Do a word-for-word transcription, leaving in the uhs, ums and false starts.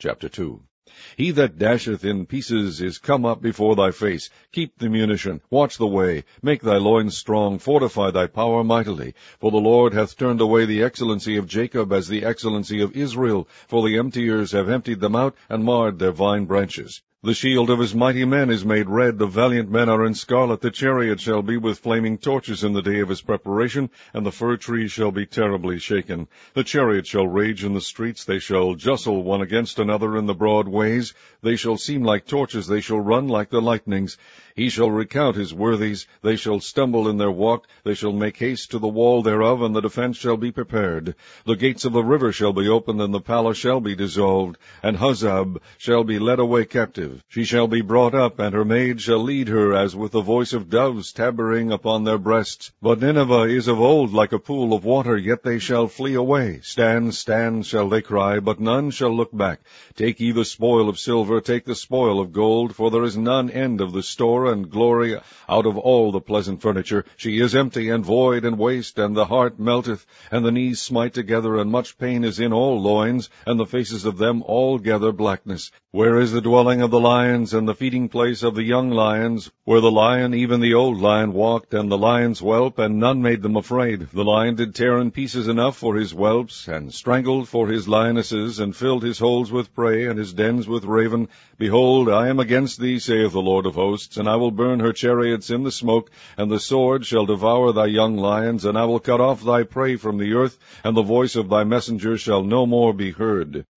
Chapter two. He that dasheth in pieces is come up before thy face. Keep the munition, watch the way, make thy loins strong, fortify thy power mightily. For the Lord hath turned away the excellency of Jacob as the excellency of Israel, for the emptiers have emptied them out, and marred their vine branches. The shield of his mighty men is made red, the valiant men are in scarlet, the chariot shall be with flaming torches in the day of his preparation, and the fir tree shall be terribly shaken. The chariot shall rage in the streets, they shall justle one against another in the broad ways. They shall seem like torches, they shall run like the lightnings. He shall recount his worthies, they shall stumble in their walk, they shall make haste to the wall thereof, and the defense shall be prepared. The gates of the river shall be opened, and the palace shall be dissolved, and Huzzab shall be led away captive. She shall be brought up, and her maid shall lead her, as with the voice of doves tabering upon their breasts. But Nineveh is of old like a pool of water, yet they shall flee away. Stand, stand, shall they cry, but none shall look back. Take ye the spoil of silver, take the spoil of gold, for there is none end of the store and glory out of all the pleasant furniture. She is empty and void and waste, and the heart melteth, and the knees smite together, and much pain is in all loins, and the faces of them altogether blackness. Where is the dwelling of the lions, and the feeding place of the young lions, where the lion, even the old lion, walked, and the lion's whelp, and none made them afraid? The lion did tear in pieces enough for his whelps, and strangled for his lionesses, and filled his holes with prey, and his dens with raven. Behold, I am against thee, saith the Lord of hosts, and I will burn her chariots in the smoke, and the sword shall devour thy young lions, and I will cut off thy prey from the earth, and the voice of thy messengers shall no more be heard.